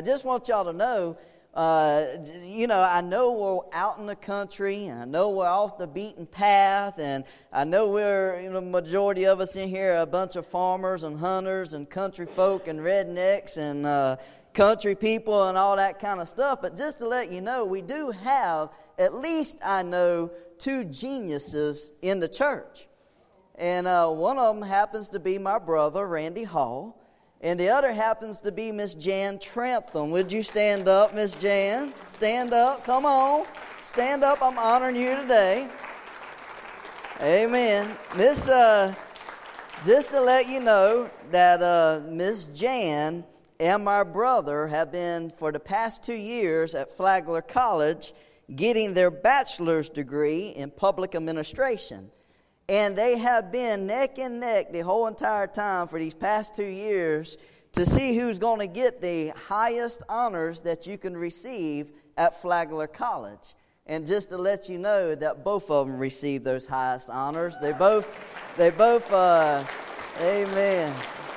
just want y'all to know, I know we're out in the country, and I know we're off the beaten path, and I know the majority of us in here are a bunch of farmers and hunters and country folk and rednecks and country people and all that kind of stuff. But just to let you know, we do have, at least I know, 2 geniuses in the church. And one of them happens to be my brother, Randy Hall. And the other happens to be Miss Jan Trantham. Would you stand up, Miss Jan? Stand up. Come on. Stand up. I'm honoring you today. Amen. Just to let you know that Miss Jan and my brother have been, for the past 2 years at Flagler College, getting their bachelor's degree in public administration. And they have been neck and neck the whole entire time for these past 2 years to see who's going to get the highest honors that you can receive at Flagler College. And just to let you know that both of them received those highest honors. They both, amen.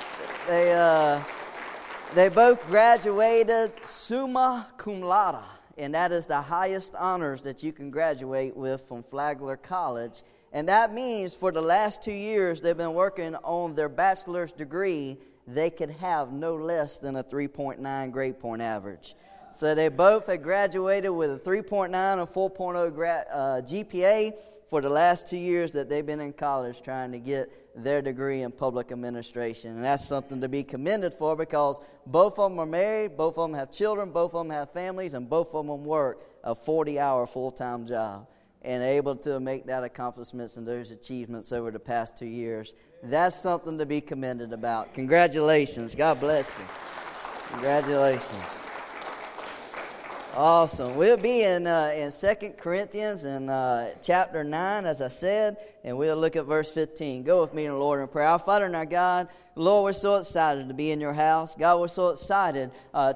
They both graduated summa cum laude. And that is the highest honors that you can graduate with from Flagler College. And that means for the last 2 years they've been working on their bachelor's degree, they could have no less than a 3.9 grade point average. So they both had graduated with a 3.9 and 4.0 GPA for the last 2 years that they've been in college trying to get their degree in public administration. And that's something to be commended for, because both of them are married, both of them have children, both of them have families, and both of them work a 40-hour full-time job. And able to make that accomplishments and those achievements over the past 2 years. That's something to be commended about. Congratulations. God bless you. Congratulations. Awesome. We'll be in 2 Corinthians in chapter 9, as I said, and we'll look at verse 15. Go with me in the Lord in prayer. Our Father and our God, Lord, we're so excited to be in your house. God, we're so excited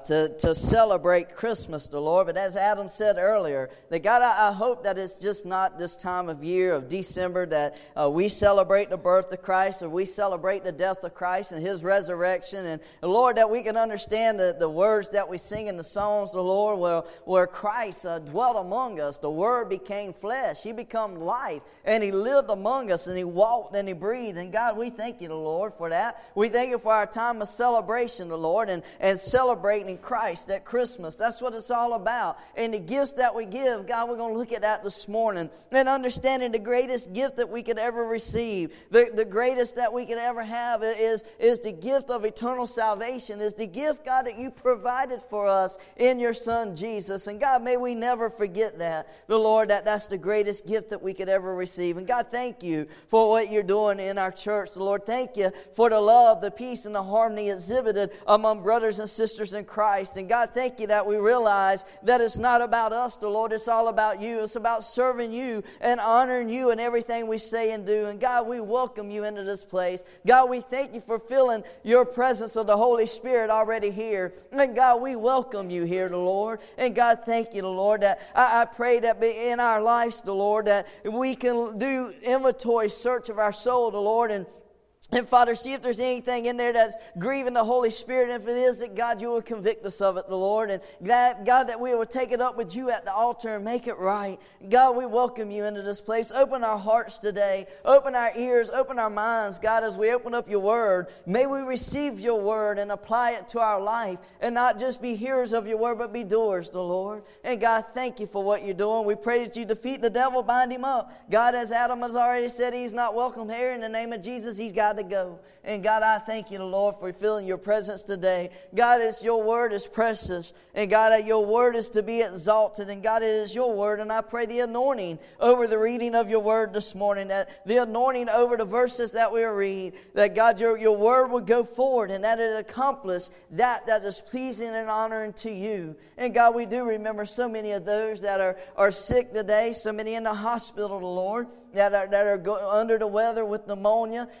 to celebrate Christmas, the Lord. But as Adam said earlier, that God, I hope that it's just not this time of year of December that we celebrate the birth of Christ, or we celebrate the death of Christ and His resurrection. And Lord, that we can understand the words that we sing in the songs, the Lord, where Christ dwelt among us. The Word became flesh. He became life, and He lived among us, and He walked and He breathed. And God, we thank you, the Lord, for that. We thank you for our time of celebration, the Lord, and celebrating Christ at Christmas. That's what it's all about. And the gifts that we give, God, we're going to look at that this morning. And understanding the greatest gift that we could ever receive, the greatest that we could ever have is the gift of eternal salvation, is the gift, God, that you provided for us in your Son, Jesus. And God, may we never forget that, the Lord, that's the greatest gift that we could ever receive. And God, thank you for what you're doing in our church, the Lord. Thank you for the love, the peace, and the harmony exhibited among brothers and sisters in Christ. And God, thank you that we realize that it's not about us, the Lord. It's all about you. It's about serving you and honoring you in everything we say and do. And God, we welcome you into this place. God, we thank you for feeling your presence of the Holy Spirit already here. And God, we welcome you here, the Lord. And God, thank you, the Lord, that I pray that in our lives, the Lord, that we can do inventory search of our soul, the Lord, and Father, see if there's anything in there that's grieving the Holy Spirit. And if it is, that God, you will convict us of it, the Lord. And God, that we will take it up with you at the altar and make it right. God, we welcome you into this place. Open our hearts today. Open our ears. Open our minds. God, as we open up your word, may we receive your word and apply it to our life. And not just be hearers of your word, but be doers, the Lord. And God, thank you for what you're doing. We pray that you defeat the devil, bind him up. God, as Adam has already said, he's not welcome here. In the name of Jesus, he's got to go. And God, I thank you, Lord, for feeling your presence today. God, it's your word is precious. And God, your word is to be exalted. And God, it is your word. And I pray the anointing over the reading of your word this morning, that the anointing over the verses that we read, that God, your word would go forward and that it accomplish that is pleasing and honoring to you. And God, we do remember so many of those that are sick today, so many in the hospital, Lord, that are under the weather with pneumonia and things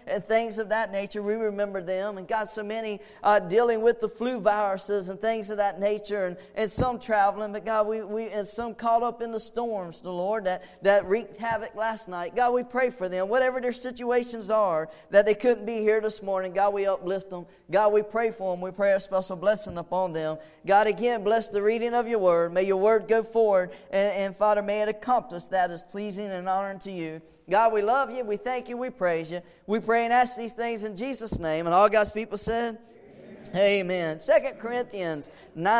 things of that nature. We remember them. And God, so many dealing with the flu viruses and things of that nature, and some traveling. But God, we and some caught up in the storms, the Lord, that wreaked havoc last night. God, we pray for them. Whatever their situations are, that they couldn't be here this morning, God, we uplift them. God, we pray for them. We pray a special blessing upon them. God, again, bless the reading of your word. May your word go forward. And Father, may it accomplish that is pleasing and honoring to you. God, we love you. We thank you. We praise you. We pray and ask these things in Jesus' name. And all God's people said, Amen. 2 Corinthians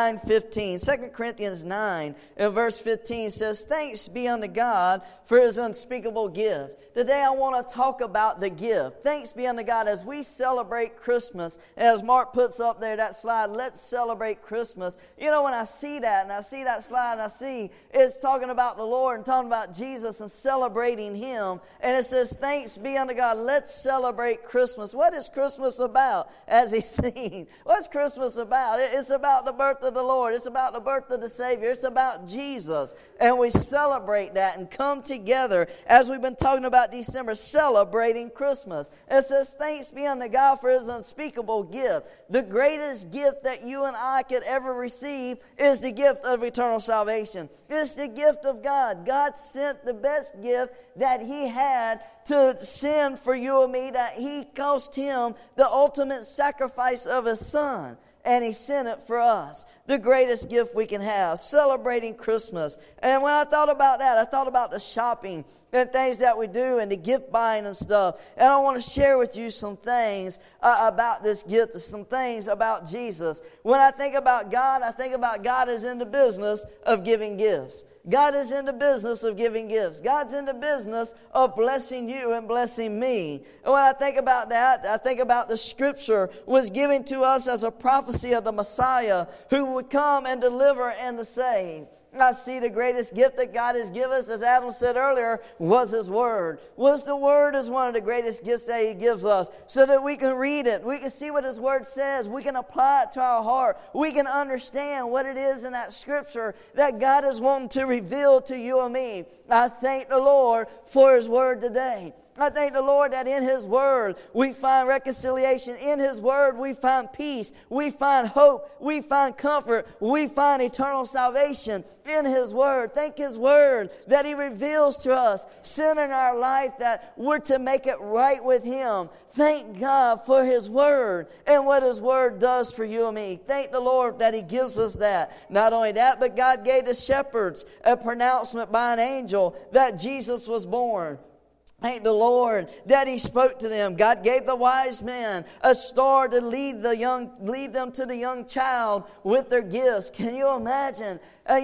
9:15. 2 Corinthians 9 and verse 15 says, thanks be unto God for his unspeakable gift. Today I want to talk about the gift. Thanks be unto God as we celebrate Christmas. As Mark puts up there that slide, let's celebrate Christmas. You know, when I see that and I see that slide and I see it's talking about the Lord and talking about Jesus and celebrating Him. And it says, thanks be unto God. Let's celebrate Christmas. What is Christmas about? As He's seen. What's Christmas about? It's about the birth of the Lord. It's about the birth of the Savior. It's about Jesus. And we celebrate that and come together as we've been talking about December, celebrating Christmas. It says, thanks be unto God for His unspeakable gift. The greatest gift that you and I could ever receive is the gift of eternal salvation. It's the gift of God. God sent the best gift that He had to send for you and me, that He cost Him the ultimate sacrifice of His Son. And He sent it for us. The greatest gift we can have, celebrating Christmas. And when I thought about that, I thought about the shopping and things that we do and the gift buying and stuff. And I want to share with you some things about this gift, some things about Jesus. When I think about God, I think about God is in the business of giving gifts. God is in the business of giving gifts. God's in the business of blessing you and blessing me. And when I think about that, I think about the Scripture was given to us as a prophecy of the Messiah who would come and deliver and to save. I see the greatest gift that God has given us, as Adam said earlier, was His Word. The Word is one of the greatest gifts that He gives us, so that we can read it. We can see what His Word says. We can apply it to our heart. We can understand what it is in that Scripture that God is wanting to reveal to you and me. I thank the Lord for His Word today. I thank the Lord that in His Word we find reconciliation. In His Word we find peace. We find hope. We find comfort. We find eternal salvation in His Word. Thank His Word that He reveals to us sin in our life, that we're to make it right with Him. Thank God for His Word and what His Word does for you and me. Thank the Lord that He gives us that. Not only that, but God gave the shepherds a pronouncement by an angel that Jesus was born. Thank the Lord that He spoke to them. God gave the wise men a star to lead them to the young child with their gifts. Can you imagine?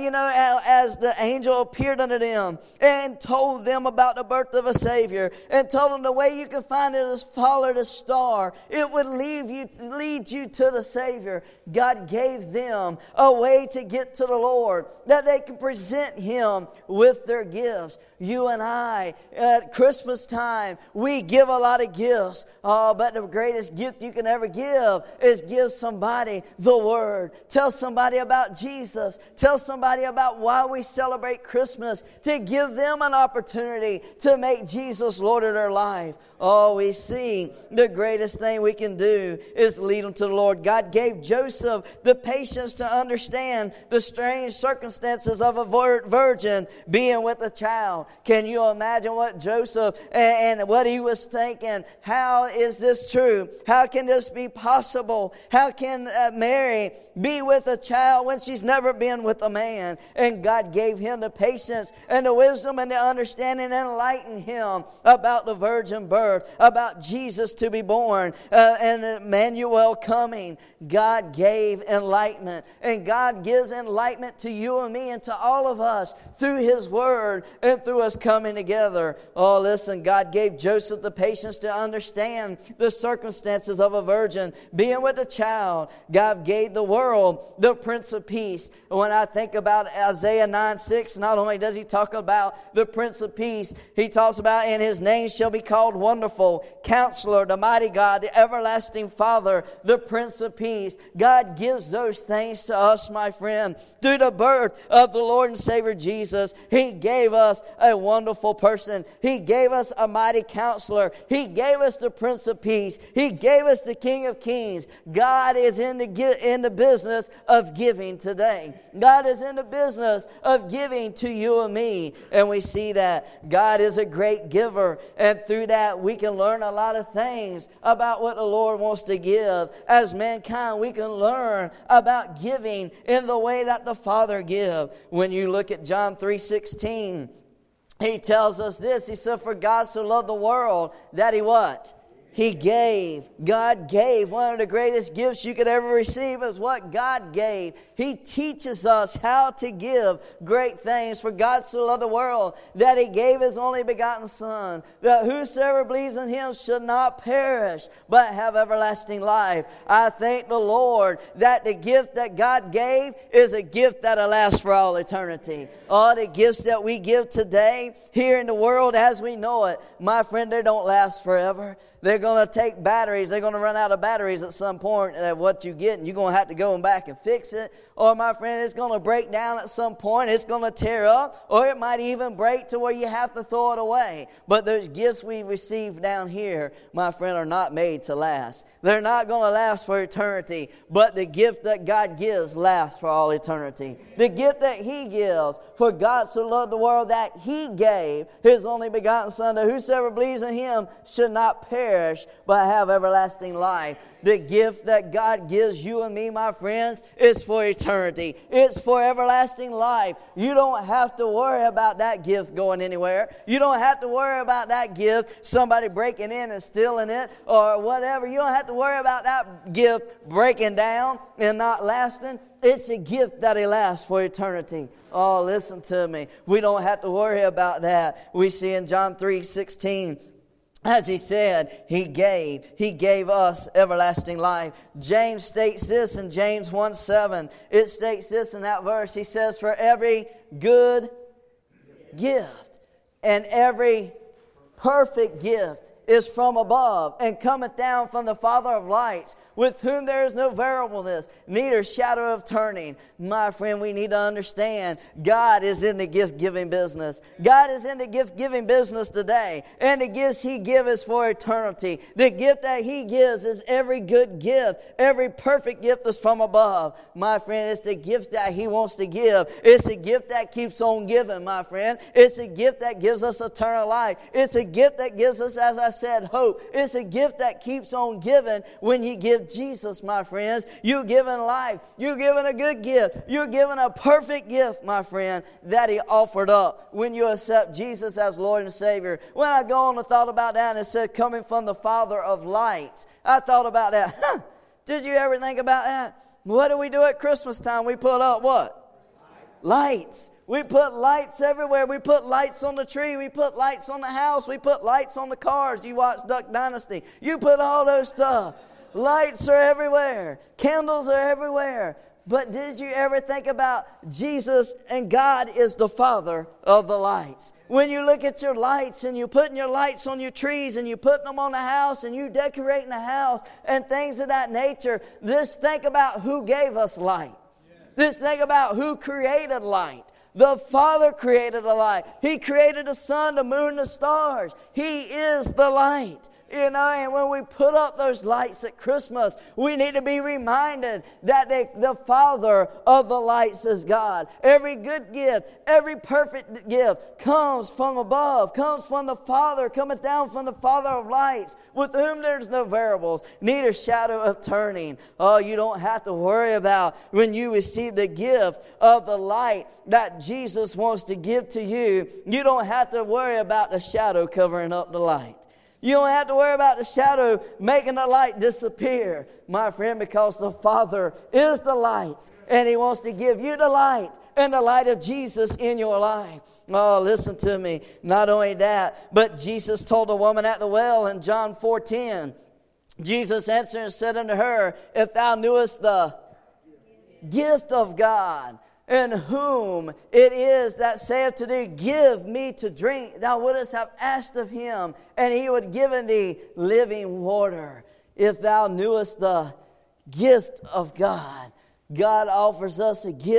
As the angel appeared unto them and told them about the birth of a Savior and told them the way you can find it is follow the star. It would lead you to the Savior. God gave them a way to get to the Lord, that they could present Him with their gifts. You and I, at Christmas time, we give a lot of gifts. But the greatest gift you can ever give is give somebody the Word. Tell somebody about Jesus. Tell somebody about why we celebrate Christmas, to give them an opportunity to make Jesus Lord of their life. Oh, we see the greatest thing we can do is lead them to the Lord. God gave Joseph the patience to understand the strange circumstances of a virgin being with a child. Can you imagine what Joseph and what he was thinking? How is this true? How can this be possible? How can Mary be with a child when she's never been with a man? And God gave him the patience and the wisdom and the understanding and enlightened him about the virgin birth, about Jesus to be born, and Emmanuel coming. God gave enlightenment, and God gives enlightenment to you and me and to all of us through His Word and through us coming together. Oh, listen, God gave Joseph the patience to understand the circumstances of a virgin being with a child. God gave the world the Prince of Peace. When I think about Isaiah 9:6, not only does He talk about the Prince of Peace, He talks about, and His name shall be called Wonderful, Counselor, the Mighty God, the Everlasting Father, the Prince of Peace. God gives those things to us, my friend. Through the birth of the Lord and Savior Jesus, He gave us a wonderful person. He gave us a mighty counselor. He gave us the Prince of Peace. He gave us the King of Kings. God is in the business of giving today. God is in the business of giving to you and me. And we see that God is a great giver. And through that, we can learn a lot of things about what the Lord wants to give. As mankind, we can learn about giving in the way that the Father gives. When you look at John 3:16, He tells us this. He said, for God so loved the world that He what? He gave. God gave. One of the greatest gifts you could ever receive is what God gave. He teaches us how to give great things. For God so loved the world that He gave His only begotten Son, that whosoever believes in Him should not perish, but have everlasting life. I thank the Lord that the gift that God gave is a gift that'll last for all eternity. All the gifts that we give today here in the world as we know it, my friend, they don't last forever. They're going to take batteries. They're going to run out of batteries at some point at what you get, and you're going to have to go back and fix it. Or, my friend, it's going to break down at some point. It's going to tear up, or it might even break to where you have to throw it away. But those gifts we receive down here, my friend, are not made to last. They're not going to last for eternity. But the gift that God gives lasts for all eternity. The gift that He gives, for God so loved the world that He gave His only begotten Son, that whosoever believes in Him should not perish, but have everlasting life. The gift that God gives you and me, my friends, is for eternity. It's for everlasting life. You don't have to worry about that gift going anywhere. You don't have to worry about that gift, somebody breaking in and stealing it or whatever. You don't have to worry about that gift breaking down and not lasting. It's a gift that it lasts for eternity. Oh, listen to me. We don't have to worry about that. We see in John 3:16, as He said, He gave us everlasting life. James states this in James 1:7. It states this in that verse. He says, for every good gift and every perfect gift is from above, and cometh down from the Father of lights, with whom there is no variableness, neither shadow of turning. My friend, we need to understand God is in the gift-giving business. God is in the gift-giving business today. And the gifts He gives is for eternity. The gift that He gives is every good gift. Every perfect gift is from above. My friend, it's the gift that He wants to give. It's a gift that keeps on giving, my friend. It's a gift that gives us eternal life. It's a gift that gives us, as I said, hope. It's a gift that keeps on giving when you give Jesus, my friends. You're giving life. You're giving a good gift. You're giving a perfect gift, my friend, that He offered up when you accept Jesus as Lord and Savior. When I go on and thought about that, and it said coming from the Father of lights, I thought about that. Did you ever think about that? What do we do at Christmas time? We put up what? Lights. We put lights everywhere. We put lights on the tree. We put lights on the house. We put lights on the cars. You watch Duck Dynasty. You put all those stuff. Lights are everywhere. Candles are everywhere. But did you ever think about Jesus and God is the Father of the lights? When you look at your lights and you're putting your lights on your trees and you're putting them on the house and you decorating the house and things of that nature, just think about who gave us light. Just think about who created light. The Father created the light. He created the sun, the moon, the stars. He is the light. You know, and when we put up those lights at Christmas, we need to be reminded that the Father of the lights is God. Every good gift, every perfect gift comes from above, comes from the Father, coming down from the Father of lights, with whom there's no variables, neither shadow of turning. Oh, you don't have to worry about when you receive the gift of the light that Jesus wants to give to you. You don't have to worry about the shadow covering up the light. You don't have to worry about the shadow making the light disappear, my friend, because the Father is the light, and He wants to give you the light and the light of Jesus in your life. Oh, listen to me. Not only that, but Jesus told the woman at the well in John 4:10, Jesus answered and said unto her, if thou knewest the gift of God, and whom it is that saith to thee, give me to drink, thou wouldest have asked of Him, and He would give thee living water. If thou knewest the gift of God. God offers us a gift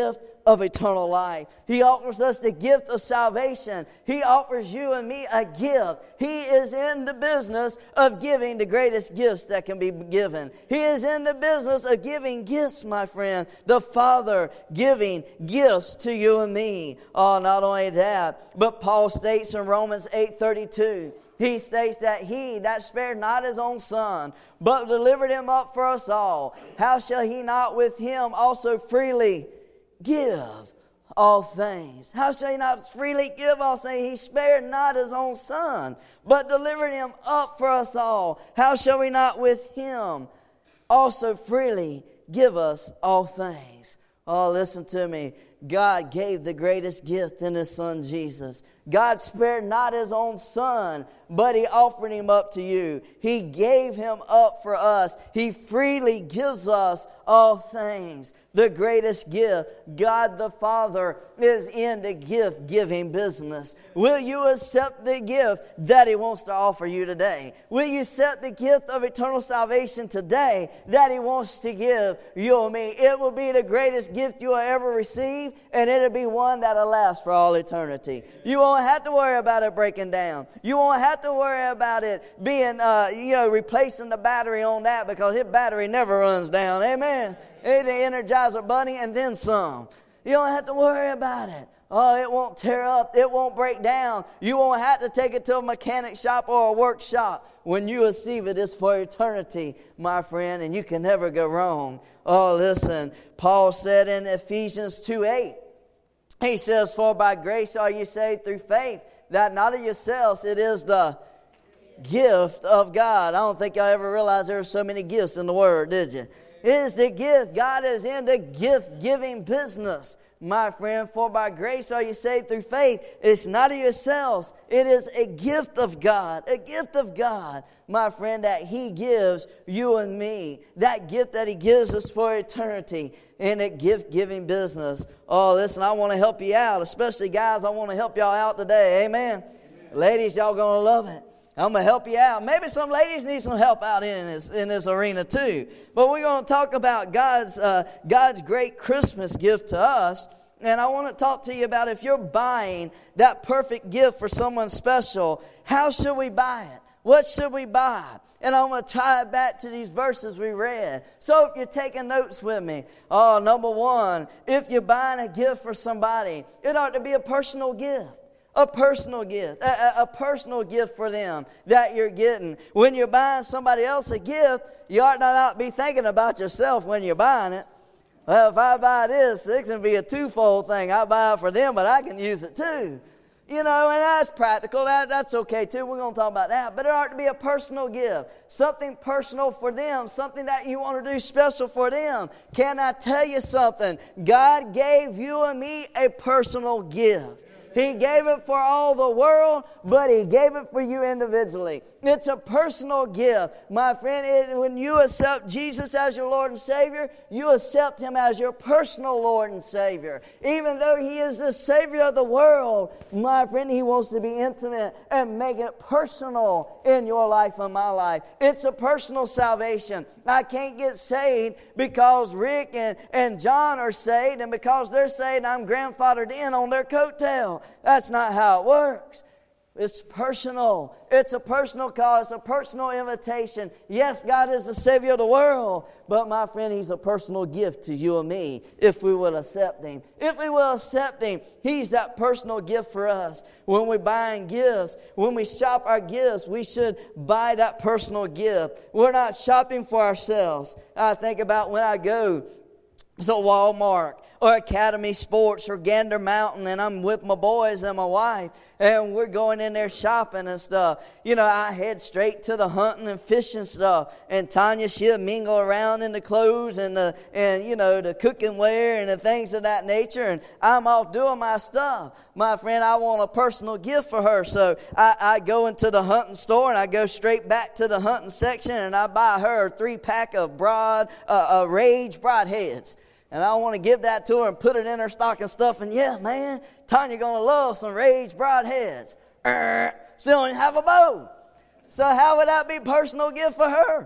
of eternal life. He offers us the gift of salvation. He offers you and me a gift. He is in the business of giving the greatest gifts that can be given. He is in the business of giving gifts, my friend. The Father giving gifts to you and me. Oh, not only that, but Paul states in Romans 8:32, he states that He that spared not His own Son, but delivered Him up for us all, how shall He not with Him also freely give all things? How shall He not freely give all things? He spared not His own Son, but delivered Him up for us all. How shall we not with Him also freely give us all things? Oh, listen to me. God gave the greatest gift in His Son Jesus. God spared not His own Son, but He offered Him up to you. He gave Him up for us. He freely gives us all things. The greatest gift, God the Father, is in the gift-giving business. Will you accept the gift that He wants to offer you today? Will you accept the gift of eternal salvation today that He wants to give you and me? It will be the greatest gift you will ever receive, and it'll be one that'll last for all eternity. You won't have to worry about it breaking down. You won't have to worry about it being, replacing the battery on that, because His battery never runs down. Amen. It's the Energizer Bunny and then some. You don't have to worry about it. Oh, it won't tear up. It won't break down. You won't have to take it to a mechanic shop or a workshop. When you receive it, it's for eternity, my friend, and you can never go wrong. Oh, listen. Paul said in Ephesians 2:8, he says, for by grace are you saved through faith, that not of yourselves, it is the gift of God. I don't think y'all ever realized there are so many gifts in the Word, did you? It is the gift. God is in the gift-giving business, my friend. For by grace are you saved through faith. It's not of yourselves. It is a gift of God. A gift of God, my friend, that He gives you and me. That gift that He gives us for eternity in a gift-giving business. Oh, listen, I want to help you out. Especially guys, I want to help y'all out today. Amen. Ladies, y'all going to love it. I'm going to help you out. Maybe some ladies need some help out in this arena too. But we're going to talk about God's great Christmas gift to us. And I want to talk to you about, if you're buying that perfect gift for someone special, how should we buy it? What should we buy? And I'm going to tie it back to these verses we read. So if you're taking notes with me, number one, if you're buying a gift for somebody, it ought to be a personal gift. A personal gift. A personal gift for them that you're getting. When you're buying somebody else a gift, you ought not be thinking about yourself when you're buying it. Well, if I buy this, it can be a twofold thing. I buy it for them, but I can use it too. And that's practical. That's okay too. We're going to talk about that. But it ought to be a personal gift. Something personal for them. Something that you want to do special for them. Can I tell you something? God gave you and me a personal gift. He gave it for all the world, but He gave it for you individually. It's a personal gift. My friend, when you accept Jesus as your Lord and Savior, you accept Him as your personal Lord and Savior. Even though He is the Savior of the world, my friend, He wants to be intimate and make it personal in your life and my life. It's a personal salvation. I can't get saved because Rick and John are saved, and because they're saved, I'm grandfathered in on their coattail. That's not how it works. It's personal. It's a personal cause, a personal invitation. Yes, God is the Savior of the world, but my friend, He's a personal gift to you and me if we will accept Him. If we will accept Him, He's that personal gift for us. When we're buying gifts, when we shop our gifts, we should buy that personal gift. We're not shopping for ourselves. I think about when I go to Walmart or Academy Sports or Gander Mountain, and I'm with my boys and my wife, and we're going in there shopping and stuff. I head straight to the hunting and fishing stuff, and Tanya, she'll mingle around in the clothes and the cooking wear and the things of that nature, and I'm off doing my stuff. My friend, I want a personal gift for her, so I go into the hunting store, and I go straight back to the hunting section, and I buy her a 3-pack of Rage broadheads. And I want to give that to her and put it in her stocking stuff. And yeah, man, Tanya going to love some Rage broadheads. She don't even have a bow. So how would that be a personal gift for her?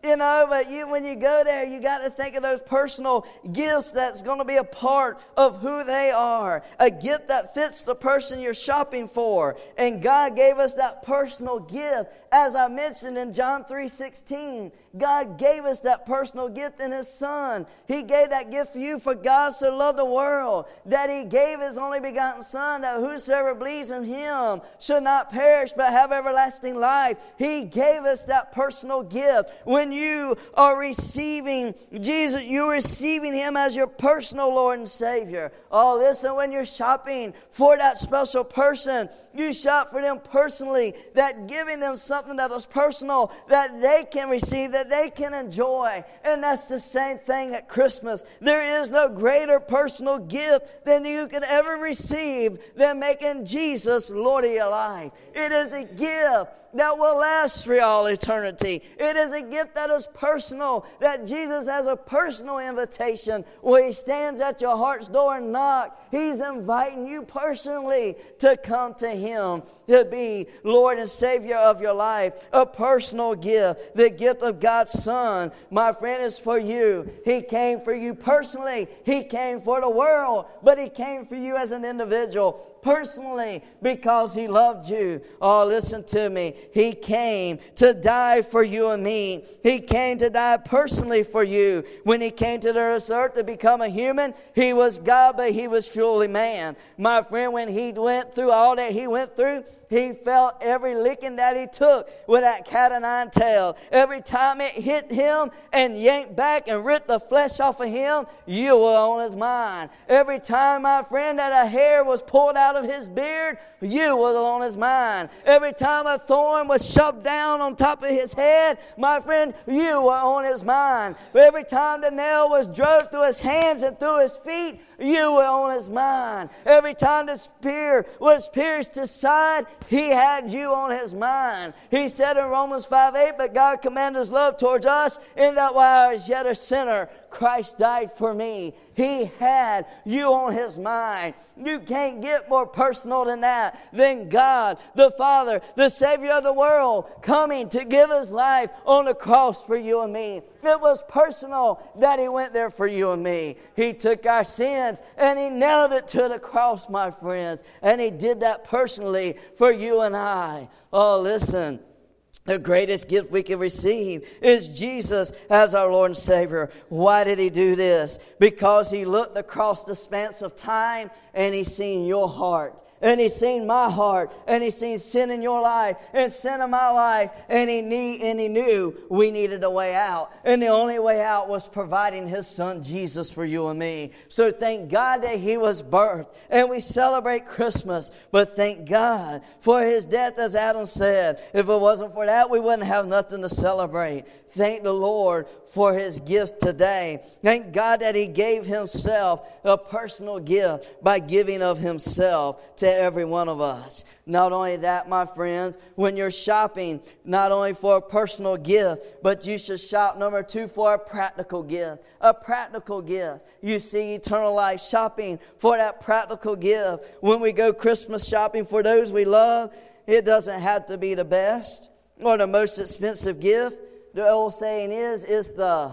But when you go there, you got to think of those personal gifts that's going to be a part of who they are. A gift that fits the person you're shopping for. And God gave us that personal gift. As I mentioned in John 3:16, God gave us that personal gift in His Son. He gave that gift for you, for God so loved the world that He gave His only begotten Son, that whosoever believes in Him should not perish but have everlasting life. He gave us that personal gift. When you are receiving Jesus, you're receiving Him as your personal Lord and Savior. Oh, listen, when you're shopping for that special person, you shop for them personally, that giving them something that is personal, that they can receive, that they can enjoy. And that's the same thing at Christmas. There is no greater personal gift than you could ever receive than making Jesus Lord of your life. It is a gift that will last for all eternity. It is a gift that is personal, that Jesus has a personal invitation where He stands at your heart's door and knocks. He's inviting you personally to come to Him, to be Lord and Savior of your life. A personal gift, the gift of God's Son, my friend, is for you. He came for you personally. He came for the world, but He came for you as an individual, personally, because He loved you. Oh, listen to me. He came to die for you and me. He came to die personally for you. When He came to this earth to become a human, He was God, but He was fully man. My friend, when He went through all that He went through, He felt every licking that He took with that cat o' nine tail. Every time it hit Him and yanked back and ripped the flesh off of Him, you were on His mind. Every time, my friend, that a hair was pulled out of His beard, you were on His mind. Every time a thorn was shoved down on top of His head, my friend, you were on His mind. Every time the nail was drove through His hands and through His feet, you were on His mind. Every time the spear was pierced His side, He had you on His mind. He said in Romans 5:8, but God commended His love towards us, in that while I was yet a sinner, Christ died for me. He had you on His mind. You can't get more personal than that, than God, the Father, the Savior of the world, coming to give His life on the cross for you and me. It was personal that He went there for you and me. He took our sins and He nailed it to the cross, my friends. And He did that personally for you and I. Oh, listen. The greatest gift we can receive is Jesus as our Lord and Savior. Why did He do this? Because He looked across the span of time and He seen your heart. And He seen my heart. And He seen sin in your life and sin in my life. And He knew we needed a way out. And the only way out was providing His Son Jesus for you and me. So thank God that He was birthed. And we celebrate Christmas. But thank God for His death, as Adam said. If it wasn't for that, we wouldn't have nothing to celebrate. Thank the Lord for His gift today. Thank God that He gave Himself a personal gift by giving of Himself to every one of us. Not only that, my friends, when you're shopping, not only for a personal gift, but you should shop, number 2, for a practical gift. A practical gift. You see Eternal Life shopping for that practical gift. When we go Christmas shopping for those we love, it doesn't have to be the best or the most expensive gift. The old saying is, it's the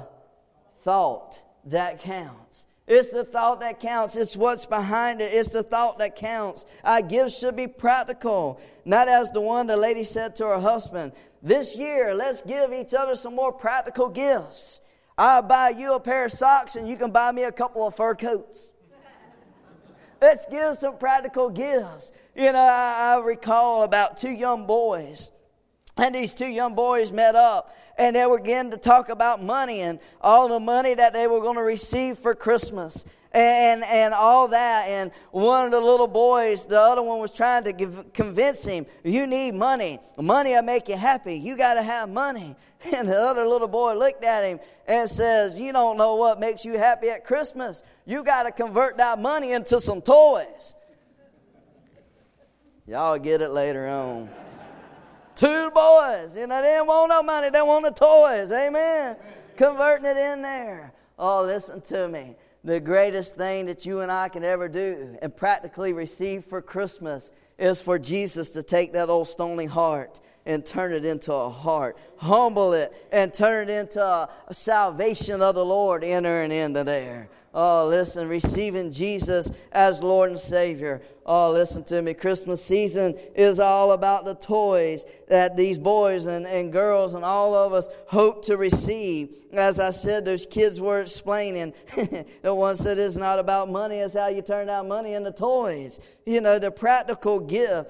thought that counts. It's the thought that counts. It's what's behind it. It's the thought that counts. Our gifts should be practical. Not as the one the lady said to her husband, this year, let's give each other some more practical gifts. I'll buy you a pair of socks and you can buy me a couple of fur coats. Let's give some practical gifts. I recall about 2 young boys. And these 2 young boys met up and they were beginning to talk about money and all the money that they were going to receive for Christmas and all that. And one of the little boys, the other one was trying to convince him, you need money. Money will make you happy. You got to have money. And the other little boy looked at him and says, you don't know what makes you happy at Christmas. You got to convert that money into some toys. Y'all get it later on. 2 boys, they didn't want no money. They wanted toys. Amen. Converting it in there. Oh, listen to me. The greatest thing that you and I can ever do and practically receive for Christmas is for Jesus to take that old stony heart and turn it into a heart. Humble it and turn it into a salvation of the Lord entering into there. Oh, listen, receiving Jesus as Lord and Savior. Oh, listen to me. Christmas season is all about the toys that these boys and girls and all of us hope to receive. As I said, those kids were explaining. The one said it's not about money, it's how you turn out money into toys. You know, the practical gift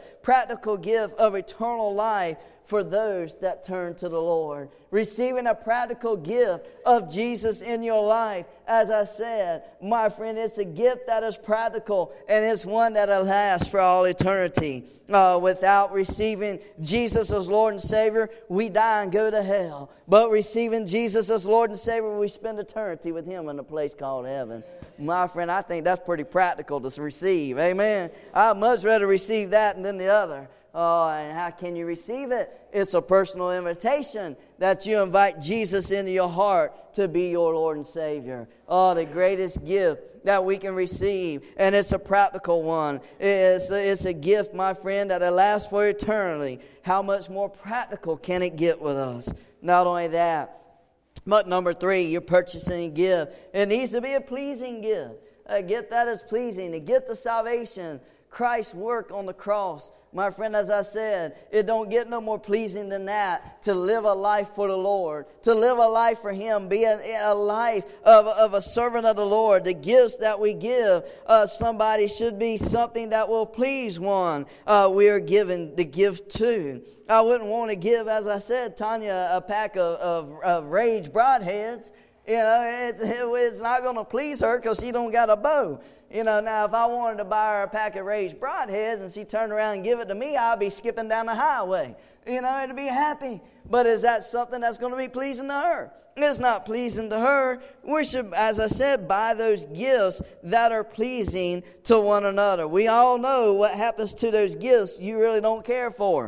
of eternal life for those that turn to the Lord. Receiving a practical gift of Jesus in your life. As I said, my friend, it's a gift that is practical, and it's one that will last for all eternity. Without receiving Jesus as Lord and Savior, we die and go to hell. But receiving Jesus as Lord and Savior, we spend eternity with Him in a place called heaven. My friend, I think that's pretty practical to receive. Amen. I'd much rather receive that than the other. Oh, and how can you receive it? It's a personal invitation that you invite Jesus into your heart to be your Lord and Savior. Oh, the greatest gift that we can receive. And it's a practical one. It's a gift, my friend, that will last for eternity. How much more practical can it get with us? Not only that, but number 3, you're purchasing a gift. It needs to be a pleasing gift. A gift that is pleasing. A gift of salvation. Christ's work on the cross. My friend, as I said, it don't get no more pleasing than that to live a life for the Lord, to live a life for Him, be a life of a servant of the Lord. The gifts that we give somebody should be something that will please one we are given the gift to. I wouldn't want to give, as I said, Tanya a pack of Rage broadheads. You know, it's not going to please her because she don't got a bow. You know, now if I wanted to buy her a pack of Rage broadheads and she turned around and give it to me, I'd be skipping down the highway. You know, it'd be happy. But is that something that's going to be pleasing to her? It's not pleasing to her. We should, as I said, buy those gifts that are pleasing to one another. We all know what happens to those gifts you really don't care for.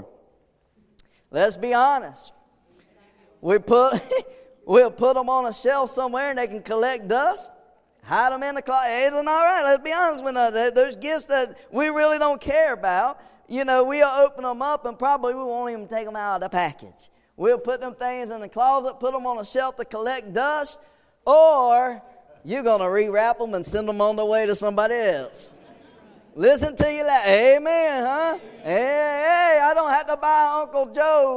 Let's be honest. We'll put them on a shelf somewhere and they can collect dust. Hide them in the closet. It isn't all right. Let's be honest with those gifts that we really don't care about. You know, we'll open them up and probably we won't even take them out of the package. We'll put them things in the closet, put them on a shelf to collect dust, or you're going to rewrap them and send them on the way to somebody else. Listen to you like, amen, huh? Hey, I don't have to buy Uncle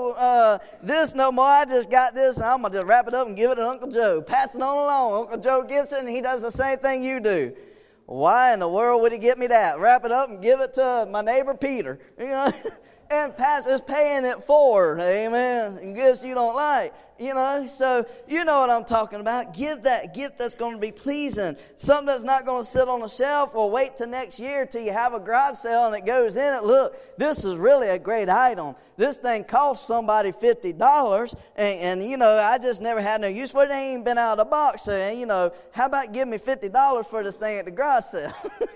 Joe this no more. I just got this, and I'm going to just wrap it up and give it to Uncle Joe. Pass it on along. Uncle Joe gets it, and he does the same thing you do. Why in the world would he get me that? Wrap it up and give it to my neighbor Peter. You know, and pass is paying it forward, amen, and gifts you don't like. You know, so you know what I'm talking about. Give that gift that's going to be pleasing. Something that's not going to sit on the shelf or wait till next year till you have a garage sale and it goes in it. Look, this is really a great item. This thing cost somebody $50 and you know, I just never had no use for it. It ain't even been out of the box. So, you know, how about give me $50 for this thing at the garage sale?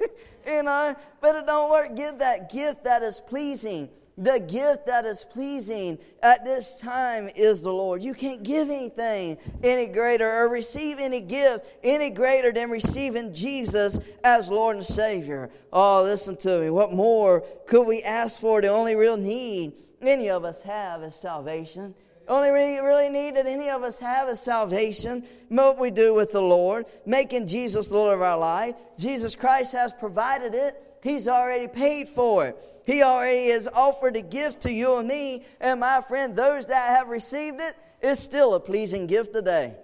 You know, but it don't work. Give that gift that is pleasing. The gift that is pleasing at this time is the Lord. You can't give anything any greater or receive any gift any greater than receiving Jesus as Lord and Savior. Oh, listen to me. What more could we ask for? The only real need any of us have is salvation. Only really need that any of us have is salvation. What we do with the Lord, making Jesus Lord of our life. Jesus Christ has provided it. He's already paid for it. He already has offered a gift to you and me. And my friend, those that have received it, it's still a pleasing gift today.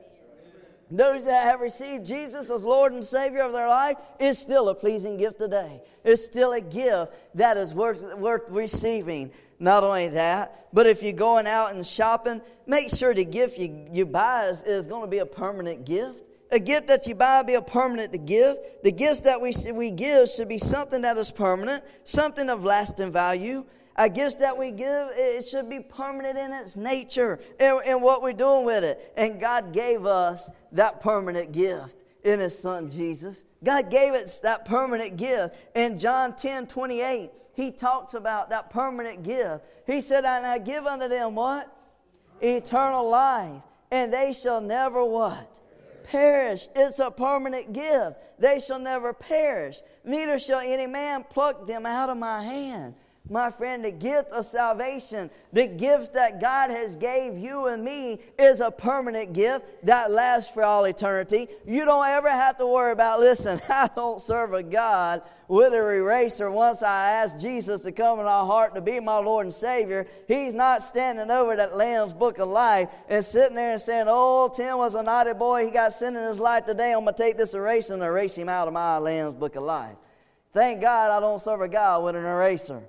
Those that have received Jesus as Lord and Savior of their life, it's still a pleasing gift today. It's still a gift that is worth receiving. Not only that, but if you're going out and shopping, make sure the gift you buy is going to be a permanent gift. A gift that you buy be a permanent gift. The gifts that we give should be something that is permanent, something of lasting value. A gift that we give, it should be permanent in its nature and what we're doing with it. And God gave us that permanent gift in His Son Jesus. God gave us that permanent gift. In John 10:28, He talks about that permanent gift. He said, and I give unto them what? Eternal life. And they shall never what? Perish. It's a permanent gift. They shall never perish. Neither shall any man pluck them out of my hand. My friend, the gift of salvation, the gift that God has gave you and me is a permanent gift that lasts for all eternity. You don't ever have to worry about, listen, I don't serve a God with an eraser. Once I ask Jesus to come in our heart to be my Lord and Savior, He's not standing over that Lamb's Book of Life and sitting there and saying, oh, Tim was a naughty boy. He got sin in his life today. I'm going to take this eraser and erase him out of my Lamb's Book of Life. Thank God I don't serve a God with an eraser.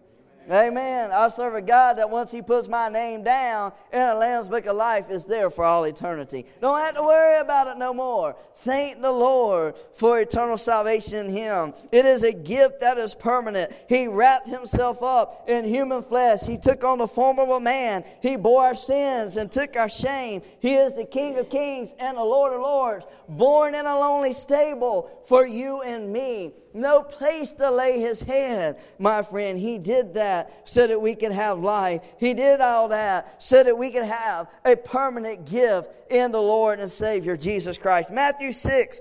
Amen. I serve a God that once He puts my name down in a Lamb's Book of Life, it's there for all eternity. Don't have to worry about it no more. Thank the Lord for eternal salvation in Him. It is a gift that is permanent. He wrapped Himself up in human flesh. He took on the form of a man. He bore our sins and took our shame. He is the King of kings and the Lord of lords, born in a lonely stable for you and me. No place to lay His head, my friend. He did that so that we could have life. He did all that so that we could have a permanent gift in the Lord and Savior, Jesus Christ. Matthew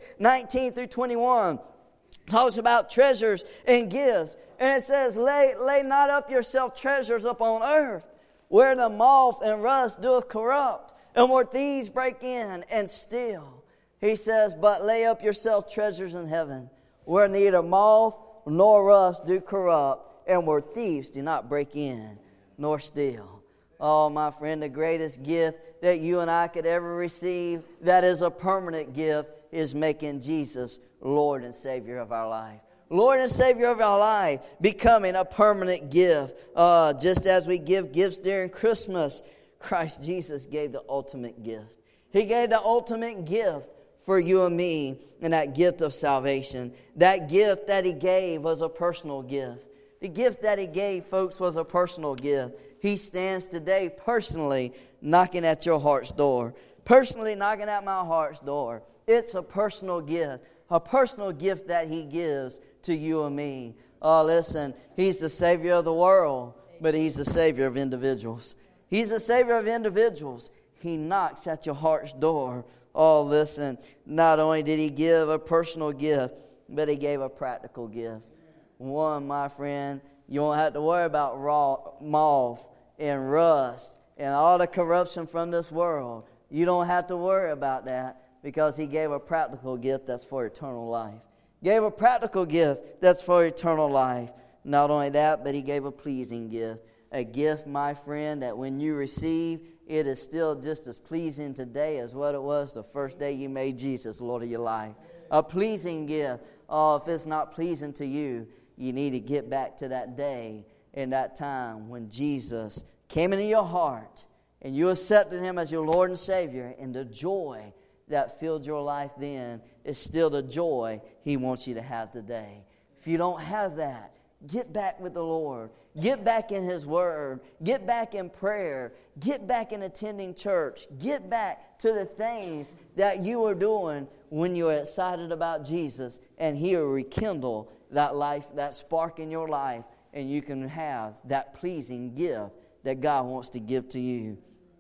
6:19 through 21 talks about treasures and gifts. And it says, lay not up yourself treasures upon earth, where the moth and rust doeth corrupt, and where thieves break in and steal. He says, but lay up yourself treasures in heaven, where neither moth nor rust do corrupt, and where thieves do not break in nor steal. Oh, my friend, the greatest gift that you and I could ever receive, that is a permanent gift, is making Jesus Lord and Savior of our life. Lord and Savior of our life, becoming a permanent gift. Just as we give gifts during Christmas, Christ Jesus gave the ultimate gift. He gave the ultimate gift for you and me, and that gift of salvation. That gift that He gave was a personal gift. The gift that He gave, folks, was a personal gift. He stands today personally knocking at your heart's door. Personally knocking at my heart's door. It's a personal gift. A personal gift that He gives to you and me. Oh, listen, He's the Savior of the world, but He's the Savior of individuals. He's the Savior of individuals. He knocks at your heart's door. Oh, listen, not only did He give a personal gift, but He gave a practical gift. One, my friend, you won't have to worry about moth and rust and all the corruption from this world. You don't have to worry about that, because He gave a practical gift that's for eternal life. Gave a practical gift that's for eternal life. Not only that, but He gave a pleasing gift. A gift, my friend, that when you receive, it is still just as pleasing today as what it was the first day you made Jesus Lord of your life. A pleasing gift. Oh, if it's not pleasing to you, you need to get back to that day and that time when Jesus came into your heart and you accepted Him as your Lord and Savior, and the joy that filled your life then is still the joy He wants you to have today. If you don't have that, get back with the Lord. Get back in His Word. Get back in prayer. Get back in attending church. Get back to the things that you were doing when you were excited about Jesus, and He will rekindle that life, that spark in your life, and you can have that pleasing gift that God wants to give to you.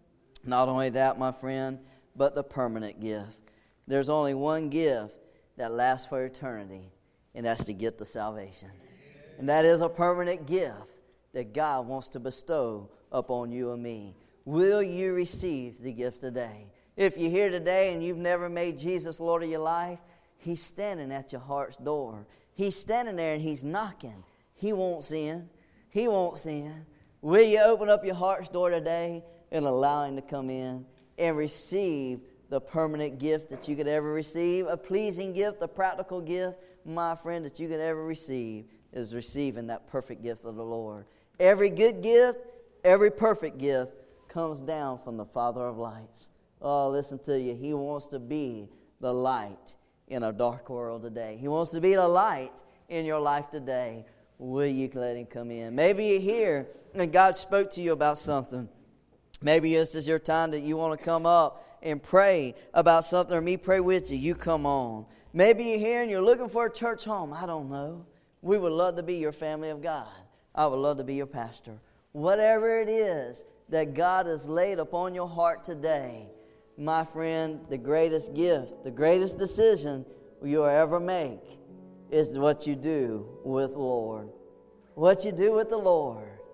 Not only that, my friend, but the permanent gift. There's only one gift that lasts for eternity, and that's the gift of salvation. And that is a permanent gift that God wants to bestow upon you and me. Will you receive the gift today? If you're here today and you've never made Jesus Lord of your life, He's standing at your heart's door. He's standing there and He's knocking. He wants in. He wants in. Will you open up your heart's door today and allow Him to come in and receive the permanent gift that you could ever receive? A pleasing gift, a practical gift, my friend, that you could ever receive is receiving that perfect gift of the Lord. Every good gift, every perfect gift comes down from the Father of lights. Oh, listen to you. He wants to be the light in a dark world today. He wants to be the light in your life today. Will you let Him come in? Maybe you're here and God spoke to you about something. Maybe this is your time that you want to come up and pray about something, or me pray with you. You come on. Maybe you're here and you're looking for a church home. I don't know. We would love to be your family of God. I would love to be your pastor. Whatever it is that God has laid upon your heart today, my friend, the greatest gift, the greatest decision you'll ever make is what you do with the Lord. What you do with the Lord.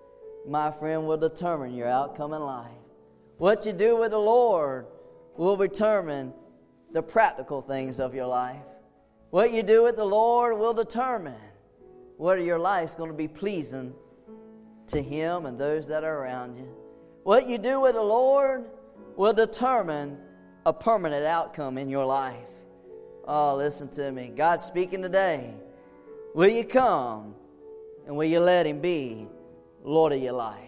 my friend, will determine your outcome in life. What you do with the Lord will determine the practical things of your life. What you do with the Lord will determine whether your life's going to be pleasing to Him and those that are around you. What you do with the Lord will determine a permanent outcome in your life. Oh, listen to me. God's speaking today. Will you come and will you let Him be Lord of your life?